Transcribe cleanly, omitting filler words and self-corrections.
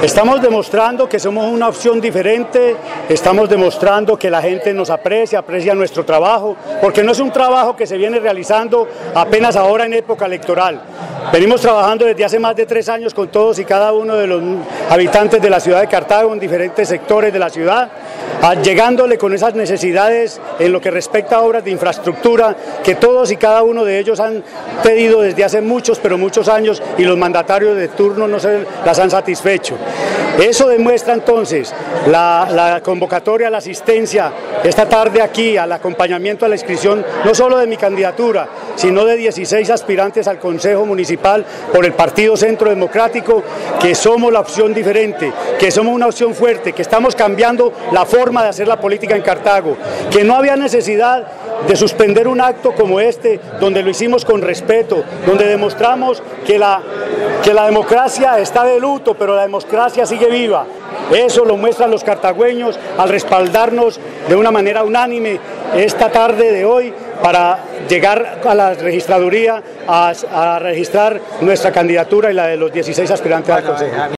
Estamos demostrando que somos una opción diferente, estamos demostrando que la gente nos aprecia nuestro trabajo, porque no es un trabajo que se viene realizando apenas ahora en época electoral. Venimos trabajando desde hace más de 3 años con todos y cada uno de los habitantes de la ciudad de Cartago en diferentes sectores de la ciudad, llegándole con esas necesidades en lo que respecta a obras de infraestructura que todos y cada uno de ellos han pedido desde hace muchos años y los mandatarios de turno no se las han satisfecho. Eso demuestra entonces la convocatoria, la asistencia esta tarde aquí, al acompañamiento a la inscripción no solo de mi candidatura, sino de 16 aspirantes al Consejo Municipal por el Partido Centro Democrático, que somos la opción diferente, que somos una opción fuerte, que estamos cambiando la forma de hacer la política en Cartago, que no había necesidad de suspender un acto como este, donde lo hicimos con respeto, donde demostramos que la democracia está de luto, pero la democracia sigue viva. Eso lo muestran los cartagüeños al respaldarnos de una manera unánime esta tarde de hoy para llegar a la registraduría a registrar nuestra candidatura y la de los 16 aspirantes al Consejo.